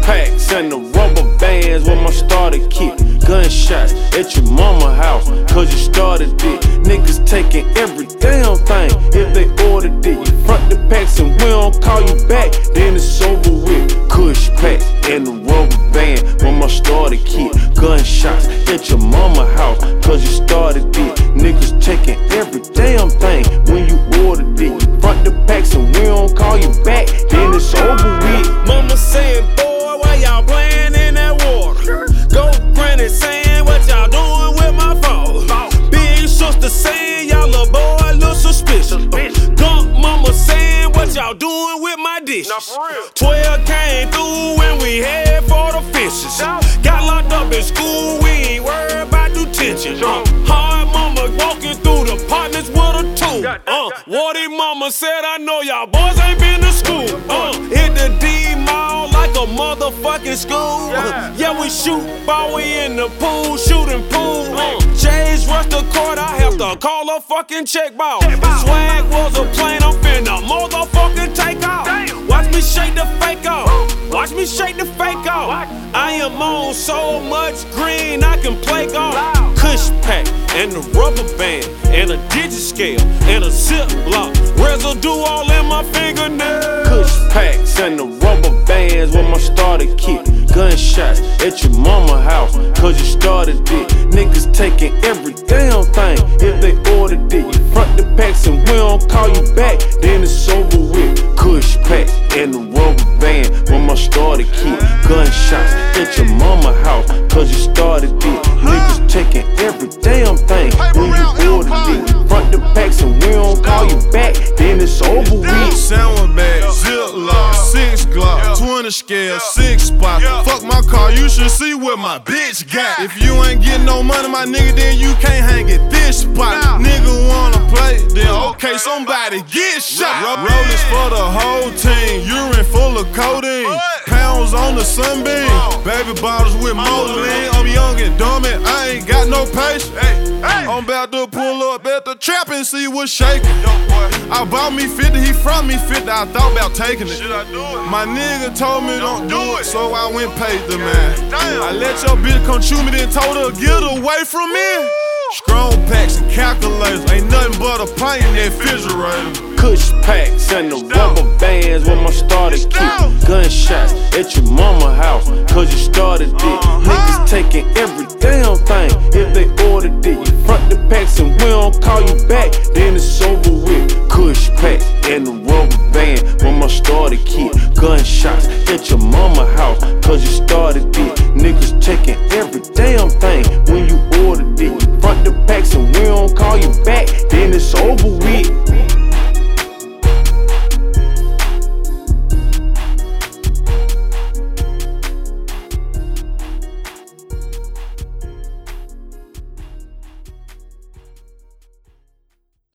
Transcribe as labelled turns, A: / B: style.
A: packs and the rubber bands with my starter kit. Gunshots at your mama house, cause you started it. Niggas taking every damn thing if they ordered it. You front the packs and we don't call you back, then it's over with. Kush packs and the rubber band with my starter kit. Gunshots at your mama house, cause you started it. Niggas taking every damn thing when you ordered it. You front the packs and we don't call you back, then it's over with.
B: Mama saying, boy, why y'all playing in that water? Go granny saying, what y'all doing with my phone? Big sister saying, y'all little boy look suspicious. Gunk mama saying, what y'all doing with my dishes? 12 came through when we head for the fishes. Got locked up in school, we ain't worried about detention. Hard mama walking through the apartments with a tool. Wardy mama said, I know y'all boys ain't been to school. Hit the D mall like a motherfucking school. Yeah, we shoot ball, we in the pool, shooting pool. Jay's rush the court, I have to call a fucking check ball. Swag was a plane, I'm finna motherfucking take off. Watch me shake the fake off. Watch me shake the fake off. I am on so much green, I can play golf. Kush pack and the rubber band and a digit-scale and a zip lock. Residue all in my fingernails.
A: Kush packs and the rubber bands with my starter kit. Gunshots at your mama house, cause you started it. Niggas taking every damn thing if they ordered it. You front the packs and we don't call you back, then it's over with. Kush packs and the rubber band with my starter kit. Gunshots at your mama house, cause you started it. Niggas taking every damn thing when you ordered it. You front the packs and we don't call you back, then it's over with.
C: Sound bag, zip lock, 6 Glock, 20 scale, 6 spot. Fuck my car, you should see what my bitch got. If you ain't getting no money, my nigga, then you can't hang at this spot. Nigga wanna play, then okay, somebody get shot. Rollers for the whole team, urine full of codeine. Pounds on the sunbeam, baby bottles with Moline. I'm young and dumb and I ain't got no patience. I'm about to pull up at the trap and see what's shaking. I bought me 50, he from me 50, I thought about taking it. My nigga told me don't do it, so I went paid the man. I let your bitch come chew me, then told her get away from me. Strong packs and calculators, ain't nothing but a pint in that refrigerator.
A: Kush packs and the rubber bands with my starter kit. Gunshots at your mama house, cause you started it. Niggas taking every damn thing if they ordered it. You front the packs and we don't call you back, then it's over with. Kush packs and the rubber band with my starter kit. Gunshots at your mama